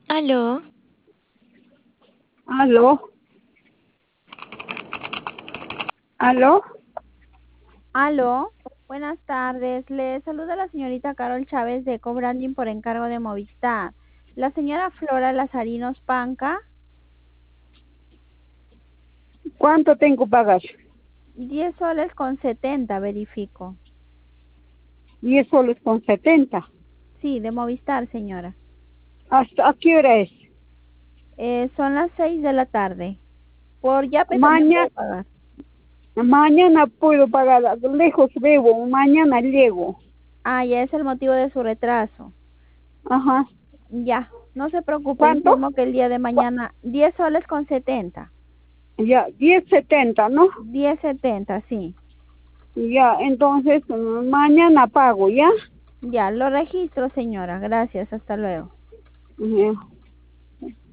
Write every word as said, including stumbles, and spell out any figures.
Aló, Aló, aló, Aló, buenas tardes. Le saluda la señorita Carol Chávez de Cobranding por encargo de Movistar. La señora Flora Lazarinos Panca, ¿cuánto tengo que pagar? diez soles con setenta, verifico. Diez soles con setenta. Sí, de Movistar, señora. ¿Hasta a qué hora es? Eh, son las seis de la tarde. Por Yape también Mañana, puedo pagar. mañana puedo pagar, lejos vivo, mañana llego. Ah, ya es el motivo de su retraso. Ajá. Ya, no se preocupe, ¿Cuánto? informo que el día de Cu- mañana, diez soles con setenta. Ya, diez setenta, ¿no? Diez setenta, sí. Ya, entonces mm, mañana pago, ¿ya? Ya, lo registro, señora. Gracias, hasta luego. Ya.